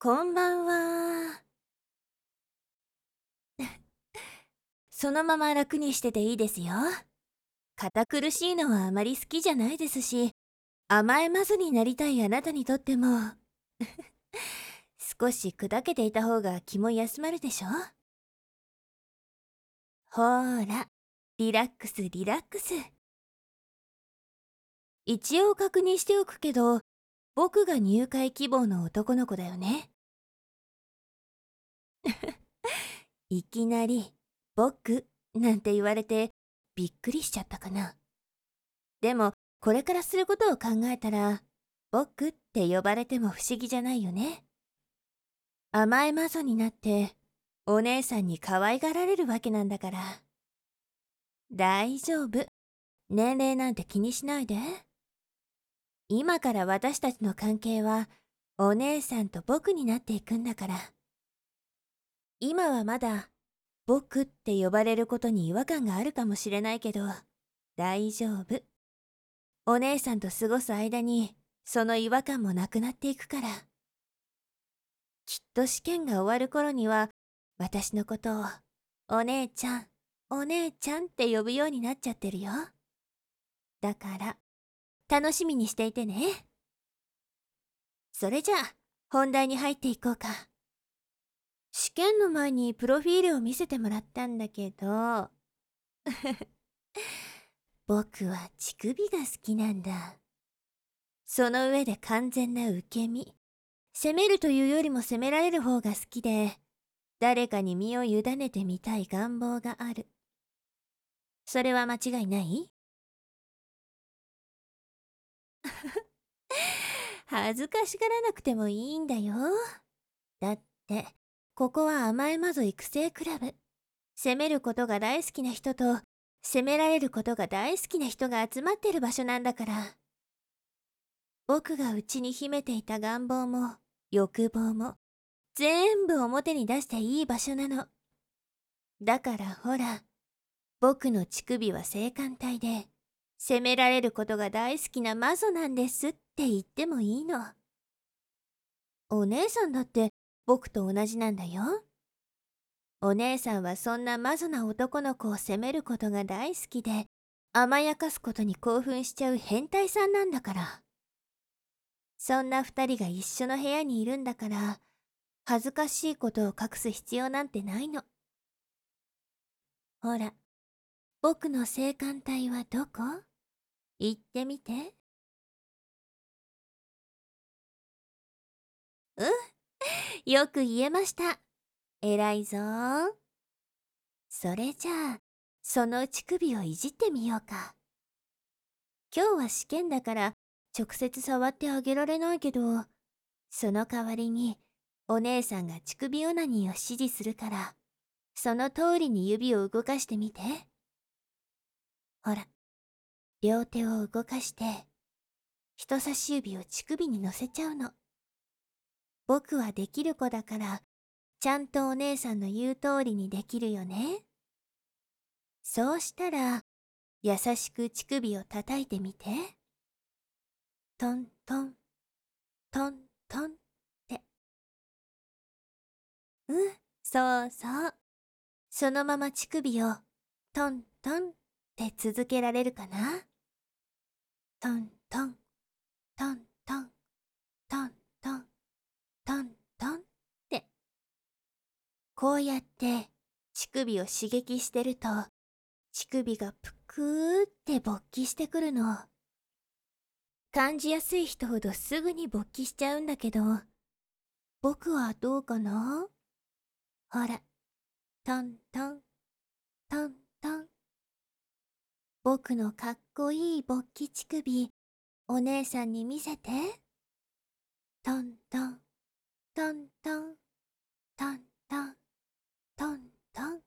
こんばんは。そのまま楽にしてていいですよ。堅苦しいのはあまり好きじゃないですし、甘えまずになりたいあなたにとっても、少し砕けていた方が気も休まるでしょ。ほーら、リラックスリラックス。一応確認しておくけど、僕が入会希望の男の子だよね。いきなり、僕なんて言われてびっくりしちゃったかな。でも、これからすることを考えたら、僕って呼ばれても不思議じゃないよね。甘えまぞになって、お姉さんに可愛がられるわけなんだから。大丈夫。年齢なんて気にしないで。今から私たちの関係は、お姉さんと僕になっていくんだから。今はまだ、僕って呼ばれることに違和感があるかもしれないけど、大丈夫。お姉さんと過ごす間に、その違和感もなくなっていくから。きっと試験が終わる頃には、私のことを、お姉ちゃん、お姉ちゃんって呼ぶようになっちゃってるよ。だから、楽しみにしていてね。それじゃあ、本題に入っていこうか。試験の前にプロフィールを見せてもらったんだけど、僕は乳首が好きなんだ。その上で完全な受け身。責めるというよりも責められる方が好きで、誰かに身を委ねてみたい願望がある。それは間違いない？恥ずかしがらなくてもいいんだよ。だって、ここは甘えまぞ育成クラブ。責めることが大好きな人と、責められることが大好きな人が集まってる場所なんだから。僕が内に秘めていた願望も、欲望も、全部表に出していい場所なの。だからほら、僕の乳首は性感帯で、責められることが大好きなマゾなんですって言ってもいいの。お姉さんだって僕と同じなんだよ。お姉さんはそんなマゾな男の子を責めることが大好きで、甘やかすことに興奮しちゃう変態さんなんだから。そんな二人が一緒の部屋にいるんだから、恥ずかしいことを隠す必要なんてないの。ほら、僕の性感帯はどこ？言ってみて。うん、よく言えました。偉いぞー。それじゃあ、その乳首をいじってみようか。今日は試験だから直接触ってあげられないけど、その代わりにお姉さんが乳首オナニーを指示するから、その通りに指を動かしてみて。ほら、両手を動かして、人差し指を乳首に乗せちゃうの。僕はできる子だから、ちゃんとお姉さんの言う通りにできるよね。そうしたら、優しく乳首を叩いてみて。トントン、トントンって。うん、そうそう。そのまま乳首をトントンって続けられるかな？トントン、トントン、トントン、トントンって。こうやって乳首を刺激してると、乳首がぷくーって勃起してくるの。感じやすい人ほどすぐに勃起しちゃうんだけど、僕はどうかな？ほら、トントン、トントン。僕のかっこいい勃起乳首、お姉さんに見せて。トントン、トントン、トントン、トントン。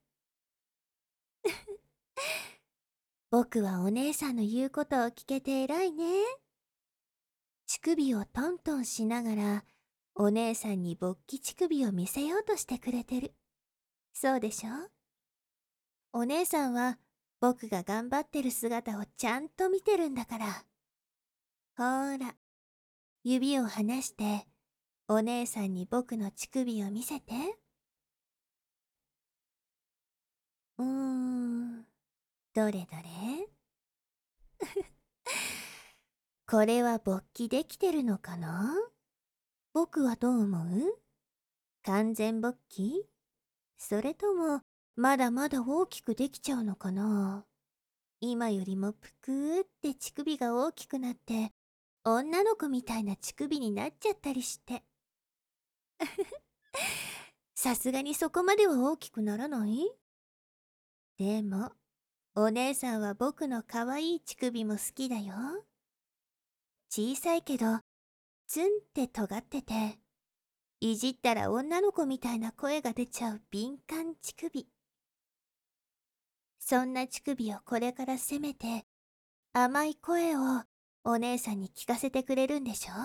僕はお姉さんの言うことを聞けて偉いね。乳首をトントンしながら、お姉さんに勃起乳首を見せようとしてくれてる。そうでしょ？お姉さんは僕が頑張ってる姿をちゃんと見てるんだから。ほーら、指を離して、 お姉さんに僕の乳首を見せて。どれどれ。これは勃起できてるのかな？僕はどう思う？完全勃起？それとも、まだまだ大きくできちゃうのかな？今よりもぷくーって乳首が大きくなって、女の子みたいな乳首になっちゃったりして。さすがにそこまでは大きくならない？でも、お姉さんは僕の可愛い乳首も好きだよ。小さいけど、ツンって尖ってて、いじったら女の子みたいな声が出ちゃう敏感乳首。そんな乳首をこれから責めて、甘い声をお姉さんに聞かせてくれるんでしょ？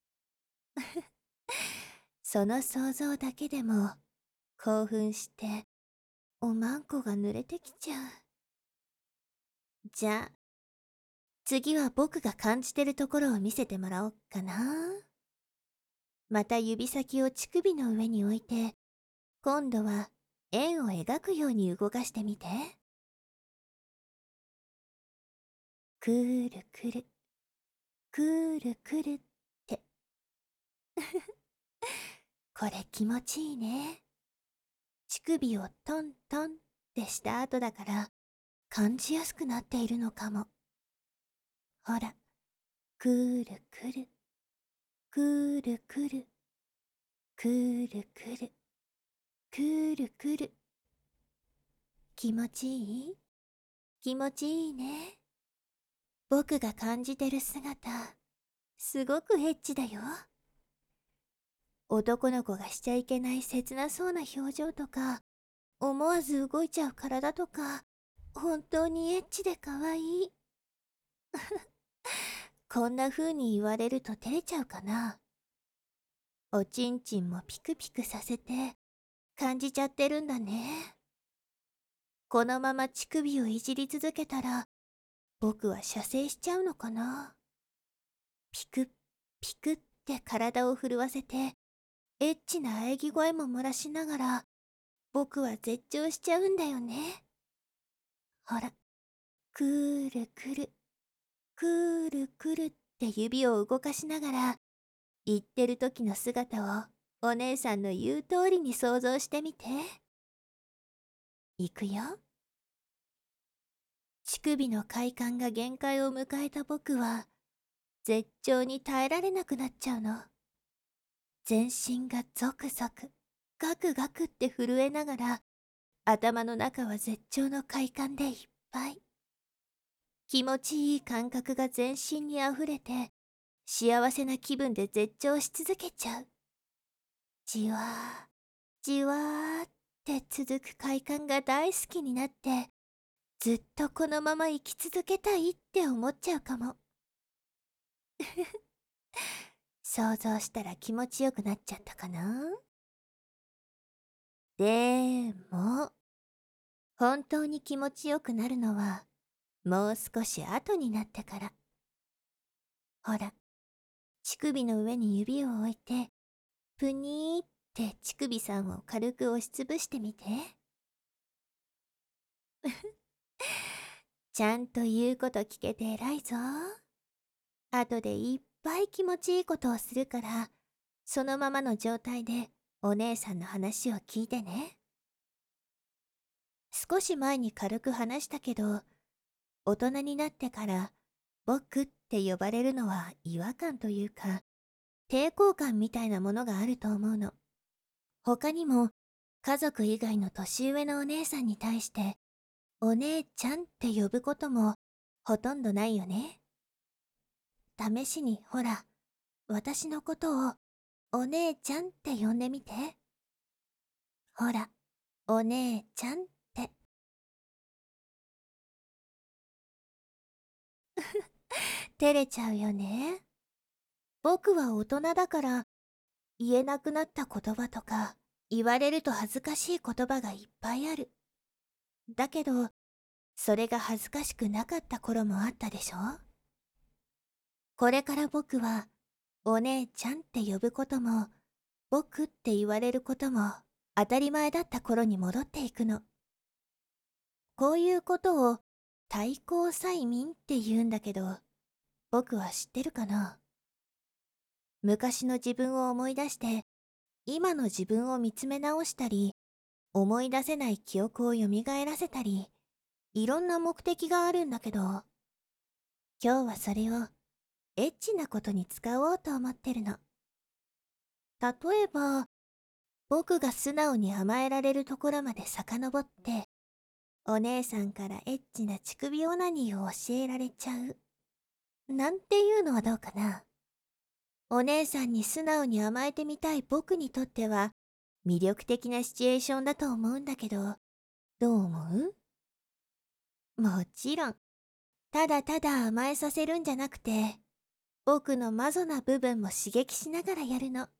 その想像だけでも興奮しておまんこが濡れてきちゃう。じゃあ次は僕が感じてるところを見せてもらおっかな。また指先を乳首の上に置いて、今度は円を描くように動かしてみて。くるくるくるくるって。これ気持ちいいね。乳首をトントンってした後だから感じやすくなっているのかも。ほら、くるくるくるくるくるくるくるくる。気持ちいい？気持ちいいね。僕が感じてる姿、すごくエッチだよ。男の子がしちゃいけない切なそうな表情とか、思わず動いちゃう体とか、本当にエッチで可愛い。こんな風に言われると照れちゃうかな。おちんちんもピクピクさせて感じちゃってるんだね。このまま乳首をいじり続けたら僕は射精しちゃうのかな。ピクッピクって体を震わせてエッチな喘ぎ声も漏らしながら僕は絶頂しちゃうんだよね。ほら、くーるくるくーるくるって指を動かしながら言ってる時の姿をお姉さんの言う通りに想像してみて。いくよ。乳首の快感が限界を迎えた僕は絶頂に耐えられなくなっちゃうの。全身がゾクゾクガクガクって震えながら頭の中は絶頂の快感でいっぱい。気持ちいい感覚が全身にあふれて幸せな気分で絶頂し続けちゃう。じわーじわーって続く快感が大好きになってずっとこのまま生き続けたいって思っちゃうかも。想像したら気持ちよくなっちゃったかな。でも本当に気持ちよくなるのはもう少し後になってから。ほら、乳首の上に指を置いてぷにーって乳首さんを軽く押しつぶしてみて。ちゃんと言うこと聞けて偉いぞ。後でいっぱい気持ちいいことをするから、そのままの状態でお姉さんの話を聞いてね。少し前に軽く話したけど、大人になってから僕って呼ばれるのは違和感というか、抵抗感みたいなものがあると思うの。他にも家族以外の年上のお姉さんに対してお姉ちゃんって呼ぶこともほとんどないよね。試しにほら、私のことをお姉ちゃんって呼んでみて。ほら、お姉ちゃんって。照れちゃうよね。僕は大人だから言えなくなった言葉とか言われると恥ずかしい言葉がいっぱいある。だけどそれが恥ずかしくなかった頃もあったでしょ。これから僕はお姉ちゃんって呼ぶことも僕って言われることも当たり前だった頃に戻っていくの。こういうことを対抗催眠って言うんだけど、僕は知ってるかな？昔の自分を思い出して、今の自分を見つめ直したり、思い出せない記憶を蘇らせたり、いろんな目的があるんだけど、今日はそれをエッチなことに使おうと思ってるの。例えば、僕が素直に甘えられるところまで遡って、お姉さんからエッチな乳首オナニーを教えられちゃう。なんていうのはどうかな。お姉さんに素直に甘えてみたい僕にとっては、魅力的なシチュエーションだと思うんだけど、どう思う？もちろん、ただただ甘えさせるんじゃなくて、僕のマゾな部分も刺激しながらやるの。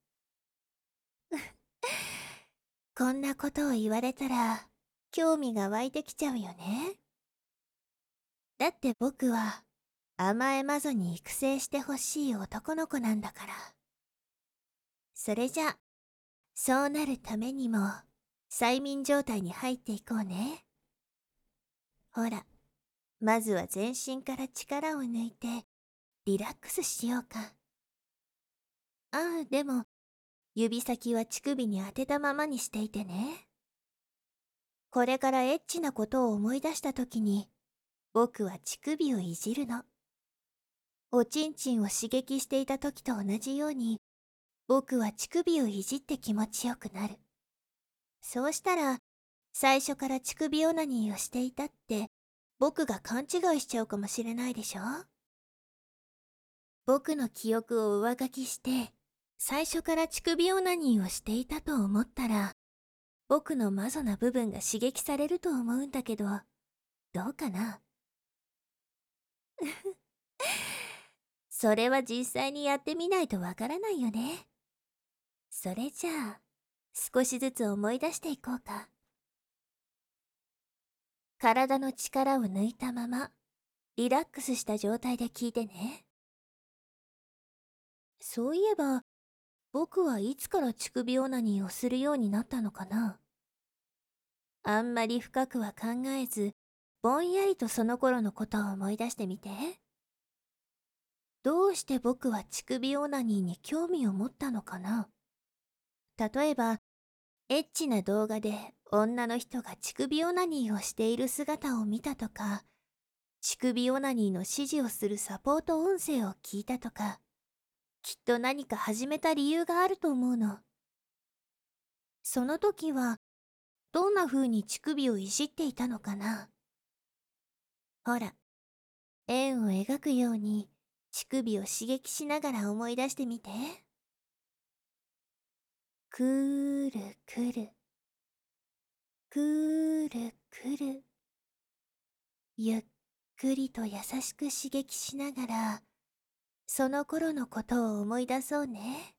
こんなことを言われたら、興味が湧いてきちゃうよね。だって僕は、甘えマゾに育成してほしい男の子なんだから。それじゃ、そうなるためにも、催眠状態に入っていこうね。ほら、まずは全身から力を抜いて、リラックスしようか。ああ、でも、指先は乳首に当てたままにしていてね。これからエッチなことを思い出したときに、僕は乳首をいじるの。おちんちんを刺激していた時と同じように、僕は乳首をいじって気持ちよくなる。そうしたら、最初から乳首オナニーをしていたって、僕が勘違いしちゃうかもしれないでしょ？僕の記憶を上書きして、最初から乳首オナニーをしていたと思ったら、僕のマゾな部分が刺激されると思うんだけど、どうかな？それは実際にやってみないとわからないよね。それじゃあ、少しずつ思い出していこうか。体の力を抜いたまま、リラックスした状態で聞いてね。そういえば、僕はいつから乳首オナニーをするようになったのかな？あんまり深くは考えず、ぼんやりとその頃のことを思い出してみて。どうして僕は乳首オナニーに興味を持ったのかな？例えば、エッチな動画で女の人が乳首オナニーをしている姿を見たとか、乳首オナニーの指示をするサポート音声を聞いたとか、きっと何か始めた理由があると思うの。その時は、どんな風に乳首をいじっていたのかな？ほら、円を描くように乳首を刺激しながら思い出してみて。くるくる、くるくる。ゆっくりと優しく刺激しながら、その頃のことを思い出そうね。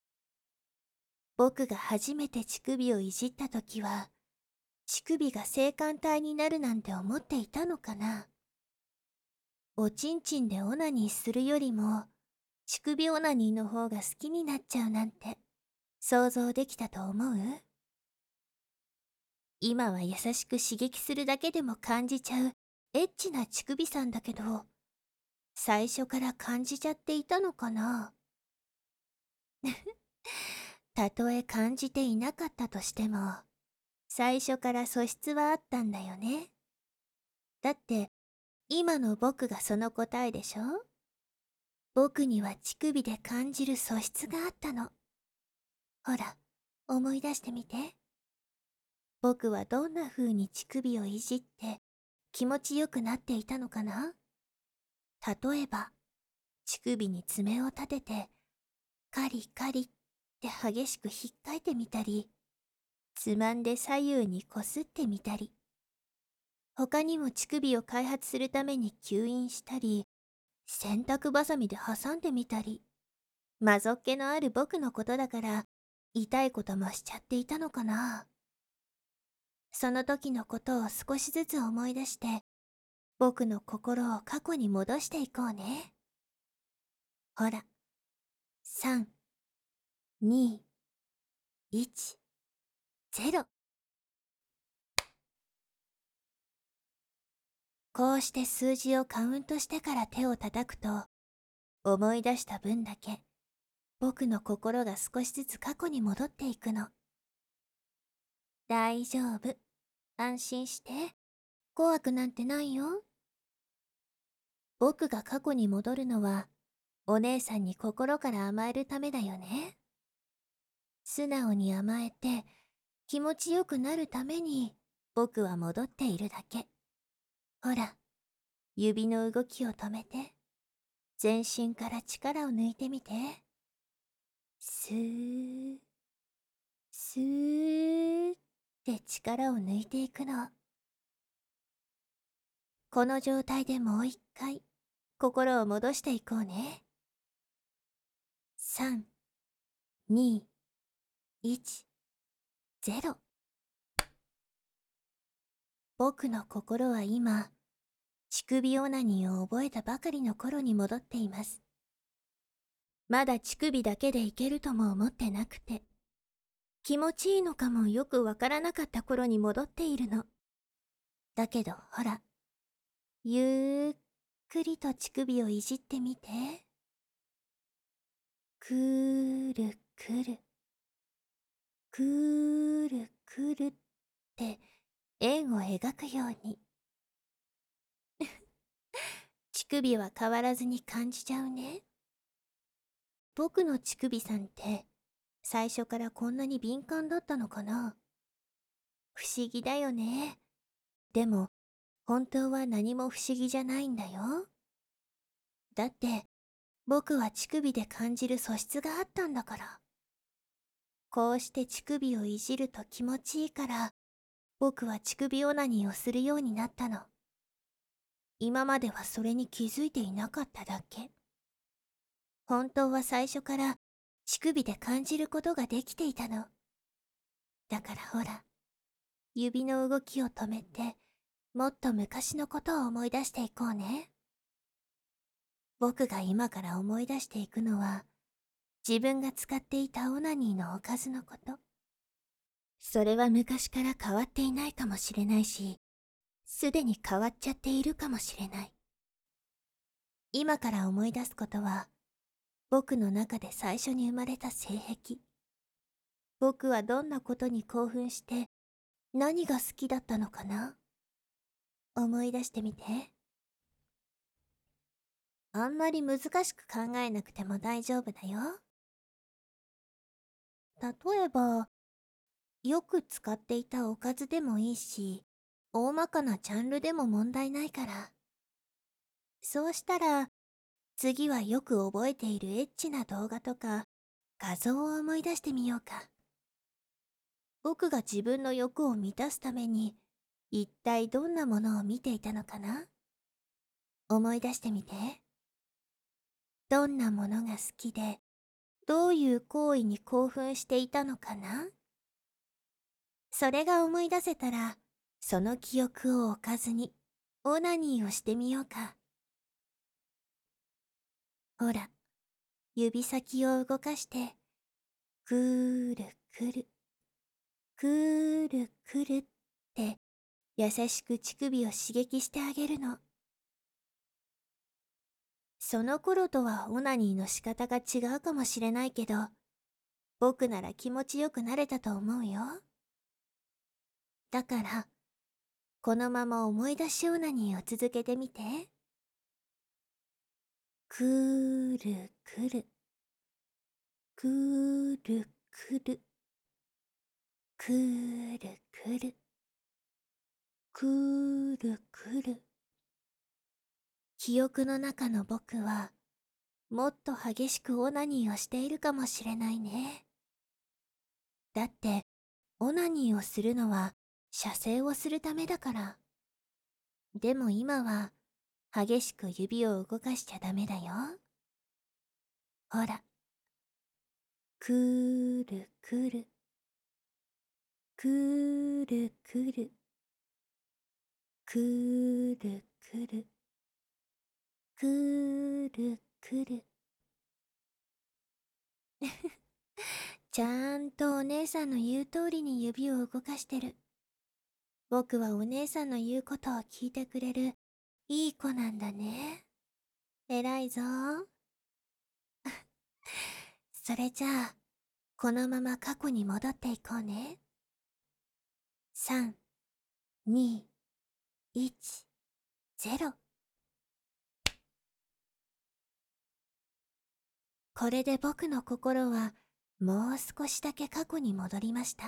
僕が初めて乳首をいじった時は、乳首が性感帯になるなんて思っていたのかな。おちんちんでオナニーするよりも、乳首オナニーの方が好きになっちゃうなんて、想像できたと思う？今は優しく刺激するだけでも感じちゃう、エッチな乳首さんだけど、最初から感じちゃっていたのかな。たとえ感じていなかったとしても、最初から素質はあったんだよね。だって、今の僕がその答えでしょ？僕には乳首で感じる素質があったの。ほら、思い出してみて。僕はどんな風に乳首をいじって気持ちよくなっていたのかな？例えば、乳首に爪を立てて、カリカリって激しく引っかいてみたり、つまんで左右にこすってみたり、他にも乳首を開発するために吸引したり、洗濯バサミで挟んでみたり、まぞっけのある僕のことだから、痛いこともしちゃっていたのかな。その時のことを少しずつ思い出して、僕の心を過去に戻していこうね。ほら、3、2、 1、0。こうして数字をカウントしてから手を叩くと、思い出した分だけ、僕の心が少しずつ過去に戻っていくの。大丈夫。安心して。怖くなんてないよ。僕が過去に戻るのは、お姉さんに心から甘えるためだよね。素直に甘えて、気持ちよくなるために、僕は戻っているだけ。ほら、指の動きを止めて、全身から力を抜いてみて。スー、スーって力を抜いていくの。この状態でもう一回、心を戻していこうね。3、2、1、0。僕の心は今、乳首オナニーを覚えたばかりの頃に戻っています。まだ乳首だけでいけるとも思ってなくて、気持ちいいのかもよくわからなかった頃に戻っているの。だけどほら、ゆっくりと乳首をいじってみて。くるくる、くるくるって円を描くように。乳首は変わらずに感じちゃうね。僕の乳首さんって最初からこんなに敏感だったのかな。不思議だよね。でも本当は何も不思議じゃないんだよ。だって僕は乳首で感じる素質があったんだから。こうして乳首をいじると気持ちいいから、僕は乳首オナニーをするようになったの。今まではそれに気づいていなかっただけ。本当は最初から乳首で感じることができていたの。だからほら、指の動きを止めて、もっと昔のことを思い出していこうね。僕が今から思い出していくのは、自分が使っていたオナニーのおかずのこと。それは昔から変わっていないかもしれないし、すでに変わっちゃっているかもしれない。今から思い出すことは、僕の中で最初に生まれた性癖。僕はどんなことに興奮して、何が好きだったのかな？思い出してみて。あんまり難しく考えなくても大丈夫だよ。例えば、よく使っていたおかずでもいいし、大まかなジャンルでも問題ないから。そうしたら、次はよく覚えているエッチな動画とか、画像を思い出してみようか。僕が自分の欲を満たすために、一体どんなものを見ていたのかな？思い出してみて。どんなものが好きで、どういう行為に興奮していたのかな？それが思い出せたら、その記憶を置かずに、オナニーをしてみようか。ほら、指先を動かして、くーるくる、くーるくるって、優しく乳首を刺激してあげるの。その頃とはオナニーの仕方が違うかもしれないけど、僕なら気持ちよくなれたと思うよ。だから、このまま思い出しオナニーを続けてみて。くーるくる、くーるくる、くーるくる、くーるくる。記憶の中の僕は、もっと激しくオナニーをしているかもしれないね。だって、オナニーをするのは、射精をするためだから。でも今は、激しく指を動かしちゃダメだよ。ほら、くーるくる、くーるくる、くーるくる、くーるくる。 ちゃんとお姉さんの言う通りに指を動かしてる。僕はお姉さんの言うことを聞いてくれるいい子なんだね。偉いぞ。それじゃあ、このまま過去に戻っていこうね。3、2、1、0。これで僕の心はもう少しだけ過去に戻りました。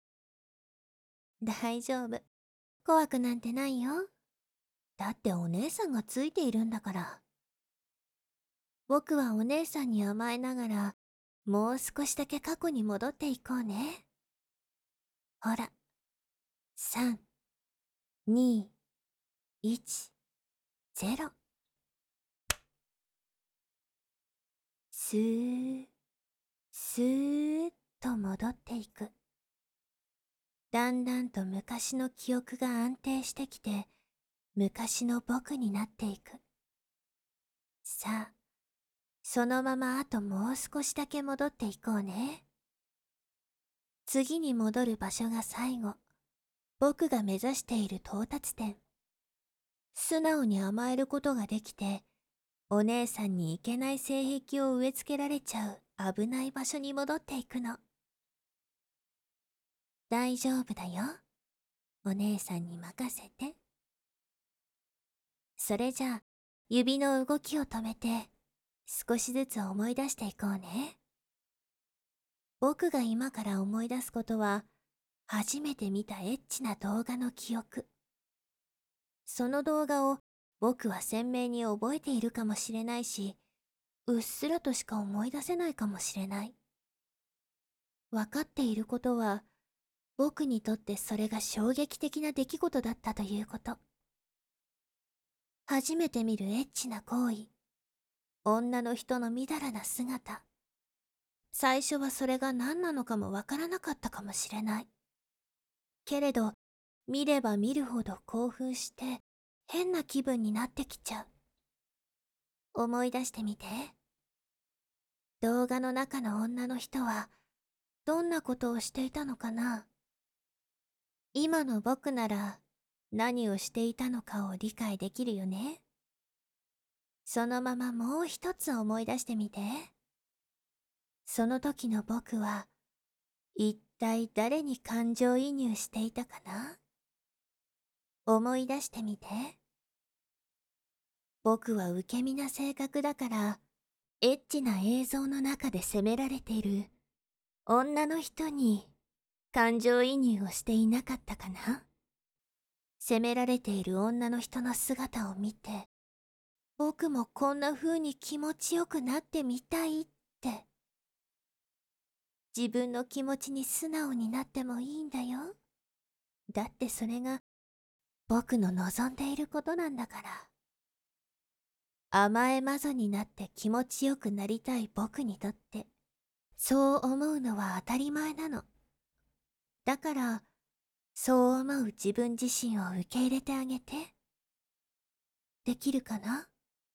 大丈夫。怖くなんてないよ。だってお姉さんがついているんだから。僕はお姉さんに甘えながら、もう少しだけ過去に戻っていこうね。ほら。3、2、1、0。スー、スーッと戻っていく。だんだんと昔の記憶が安定してきて、昔の僕になっていく。さあ、そのままあともう少しだけ戻っていこうね。次に戻る場所が最後。僕が目指している到達点。素直に甘えることができて、お姉さんにいけない性癖を植え付けられちゃう危ない場所に戻っていくの。大丈夫だよ。お姉さんに任せて。それじゃあ、指の動きを止めて、少しずつ思い出していこうね。僕が今から思い出すことは、初めて見たエッチな動画の記憶。その動画を僕は鮮明に覚えているかもしれないし、うっすらとしか思い出せないかもしれない。わかっていることは、僕にとってそれが衝撃的な出来事だったということ。初めて見るエッチな行為。女の人のみだらな姿。最初はそれが何なのかもわからなかったかもしれない。けれど、見れば見るほど興奮して、変な気分になってきちゃう。思い出してみて。動画の中の女の人は、どんなことをしていたのかな？今の僕なら、何をしていたのかを理解できるよね。そのままもう一つ思い出してみて。その時の僕は、一体誰に感情移入していたかな？思い出してみて。僕は受け身な性格だから、エッチな映像の中で責められている女の人に感情移入をしていなかったかな？責められている女の人の姿を見て、僕もこんな風に気持ちよくなってみたいって。自分の気持ちに素直になってもいいんだよ。だってそれが僕の望んでいることなんだから。甘えまぞになって気持ちよくなりたい僕にとって、そう思うのは当たり前なの。だから、そう思う自分自身を受け入れてあげて。できるかな？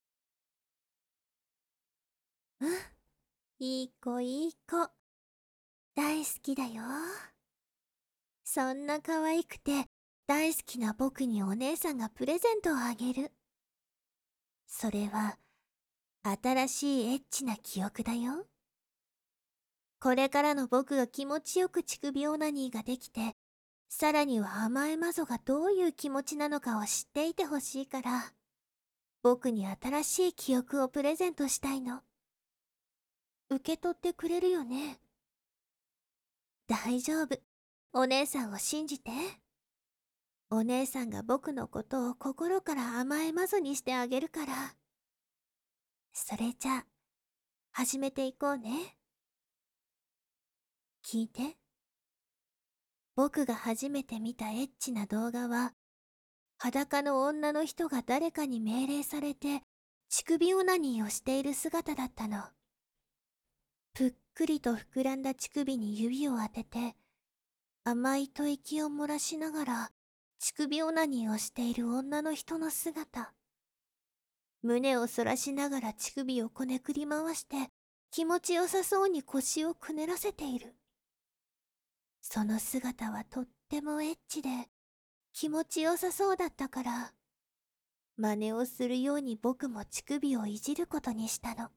うん、いい子いい子。大好きだよ。そんな可愛くて大好きな僕にお姉さんがプレゼントをあげる。それは、新しいエッチな記憶だよ。これからの僕が気持ちよく乳首オナニーができて、さらには甘えまぞがどういう気持ちなのかを知っていてほしいから、僕に新しい記憶をプレゼントしたいの。受け取ってくれるよね？大丈夫。お姉さんを信じて。お姉さんが僕のことを心から甘えまぞにしてあげるから。それじゃあ、始めていこうね。聞いて。僕が初めて見たエッチな動画は、裸の女の人が誰かに命令されて、乳首オナニーをしている姿だったの。ぷっくりと膨らんだ乳首に指を当てて、甘い吐息を漏らしながら、乳首オナニーをしている女の人の姿。胸を反らしながら乳首をこねくり回して、 気持ちよさそうに腰をくねらせている。その姿はとってもエッチで気持ちよさそうだったから、真似をするように僕も乳首をいじることにしたの。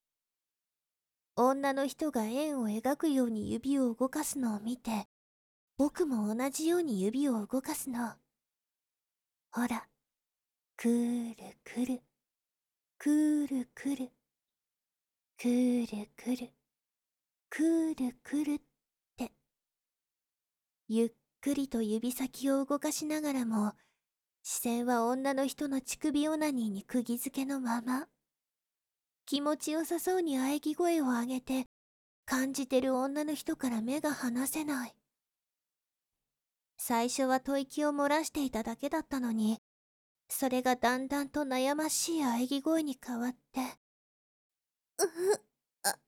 女の人が円を描くように指を動かすのを見て、僕も同じように指を動かすの。ほら、くるくる、くるくる、くるくる、くるくるって。ゆっくりと指先を動かしながらも、視線は女の人の乳首オナニーに釘付けのまま。気持ちよさそうに喘ぎ声を上げて、感じてる女の人から目が離せない。最初は吐息を漏らしていただけだったのに、それがだんだんと悩ましい喘ぎ声に変わって、あ、って、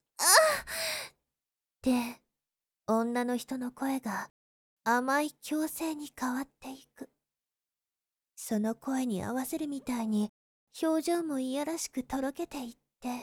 女の人の声が甘い嬌声に変わっていく。その声に合わせるみたいに、表情もいやらしくとろけていって、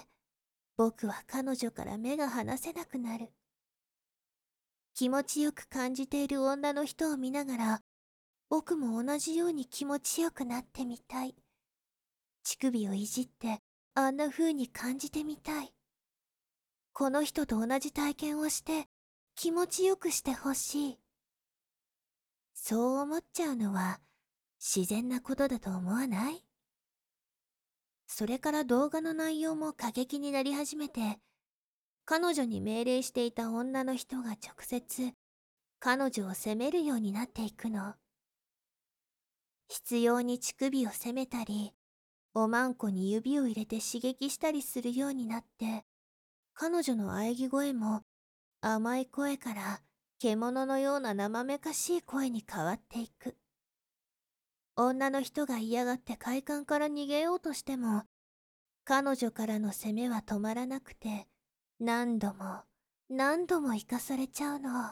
僕は彼女から目が離せなくなる。気持ちよく感じている女の人を見ながら、僕も同じように気持ちよくなってみたい。乳首をいじってあんな風に感じてみたい。この人と同じ体験をして気持ちよくしてほしい。そう思っちゃうのは自然なことだと思わない？それから動画の内容も過激になり始めて、彼女に命令していた女の人が直接彼女を責めるようになっていくの。執拗に乳首を責めたり、おまんこに指を入れて刺激したりするようになって、彼女の喘ぎ声も甘い声から獣のような生めかしい声に変わっていく。女の人が嫌がって快感から逃げようとしても、彼女からの責めは止まらなくて、何度も何度も生かされちゃうの。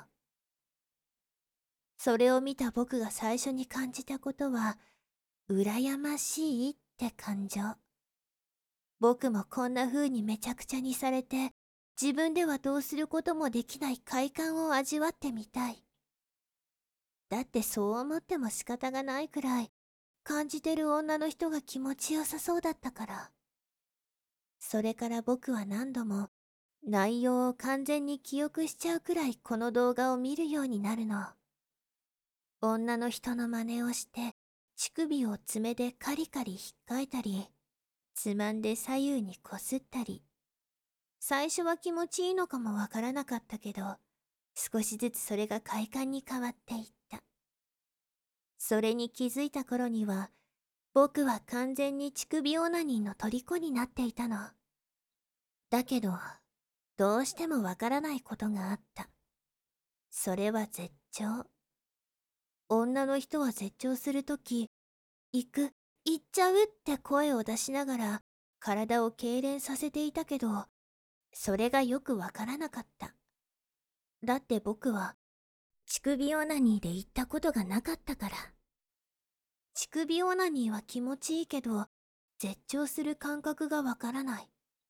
それを見た僕が最初に感じたことは、羨ましいって感情。僕もこんな風にめちゃくちゃにされて、自分ではどうすることもできない快感を味わってみたい。だってそう思っても仕方がないくらい、感じてる女の人が気持ちよさそうだったから。それから僕は何度も、内容を完全に記憶しちゃうくらいこの動画を見るようになるの。女の人の真似をして、乳首を爪でカリカリ引っかいたり、つまんで左右にこすったり。最初は気持ちいいのかもわからなかったけど、少しずつそれが快感に変わっていった。それに気づいた頃には、僕は完全に乳首オナニーの虜になっていたの。だけど、どうしてもわからないことがあった。それは絶頂。女の人は絶頂するとき、行く、行っちゃうって声を出しながら、体を痙攣させていたけど、それがよくわからなかった。だって僕は、乳首オナニーで行ったことがなかったから。乳首オナニーは気持ちいいけど、絶頂する感覚がわからない。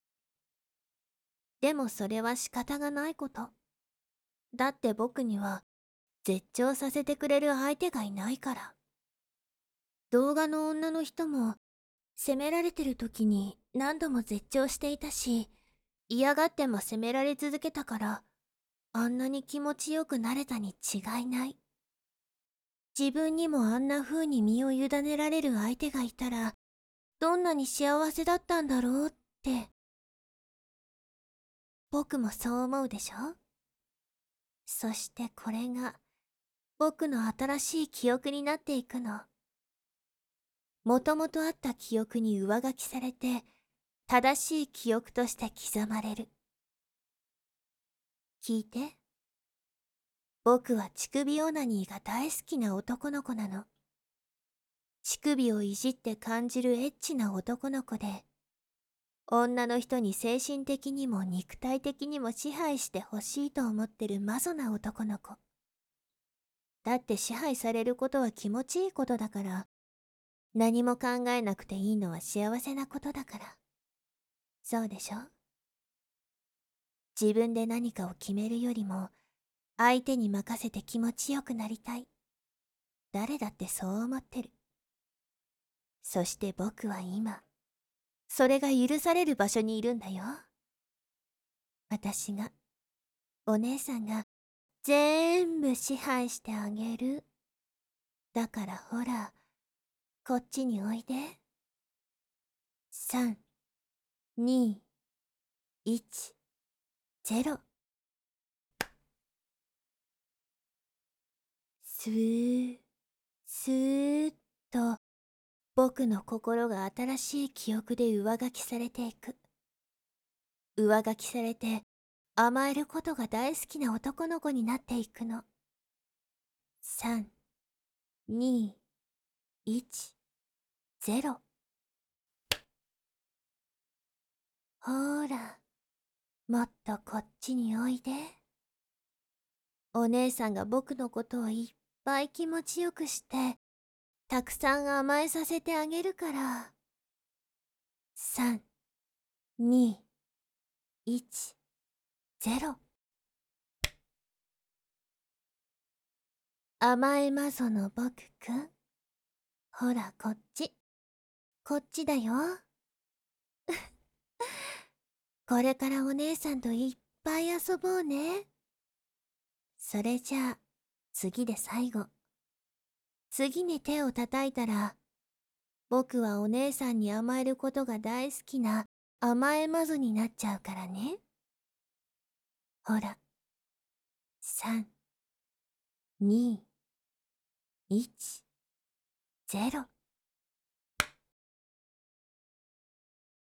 でもそれは仕方がないこと。だって僕には、絶頂させてくれる相手がいないから。動画の女の人も、責められてる時に何度も絶頂していたし、嫌がっても責められ続けたから、あんなに気持ちよくなれたに違いない。自分にもあんな風に身を委ねられる相手がいたら、どんなに幸せだったんだろうって。僕もそう思うでしょ？そしてこれが、僕の新しい記憶になっていくの。もともとあった記憶に上書きされて、正しい記憶として刻まれる。聞いて。僕は乳首オナニーが大好きな男の子なの。乳首をいじって感じるエッチな男の子で、女の人に精神的にも肉体的にも支配してほしいと思ってるマゾな男の子。だって支配されることは気持ちいいことだから、何も考えなくていいのは幸せなことだから。そうでしょ？ 自分で何かを決めるよりも、相手に任せて気持ちよくなりたい。誰だってそう思ってる。そして僕は今、それが許される場所にいるんだよ。私が、お姉さんが、全部支配してあげる。だからほら、こっちにおいで。3、2、1、0。スー、スーッと、僕の心が新しい記憶で上書きされていく。上書きされて、甘えることが大好きな男の子になっていくの。3、2、1、0。ほーら、もっとこっちにおいで。お姉さんが僕のことをいっぱい気持ちよくして、たくさん甘えさせてあげるから。3、2、1、0。甘えまぞの僕くん。ほらこっち。こっちだよ。これからお姉さんといっぱい遊ぼうね。それじゃあ、次で最後。次に手を叩いたら、僕はお姉さんに甘えることが大好きな甘えまぞになっちゃうからね。ほら、3、2、1、0。